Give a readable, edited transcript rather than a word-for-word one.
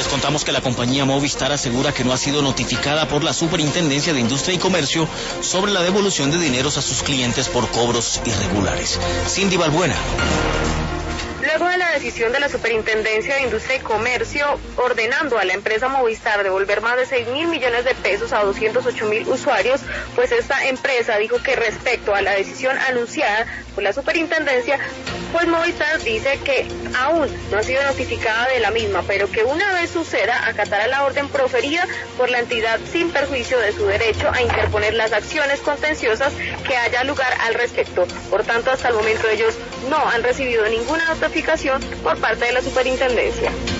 les contamos que la compañía Movistar asegura que no ha sido notificada por la Superintendencia de Industria y Comercio sobre la devolución de dineros a sus clientes por cobros irregulares. Cindy Balbuena. Luego de la decisión de la Superintendencia de Industria y Comercio ordenando a la empresa Movistar devolver más de 6.000 millones de pesos a 208.000 usuarios, pues esta empresa dijo que respecto a la decisión anunciada por la Superintendencia, pues Movistar dice que aún no ha sido notificada de la misma, pero que una vez suceda, acatará la orden proferida por la entidad sin perjuicio de su derecho a interponer las acciones contenciosas que haya lugar al respecto. Por tanto, hasta el momento ellos no han recibido ninguna notificación por parte de la Superintendencia.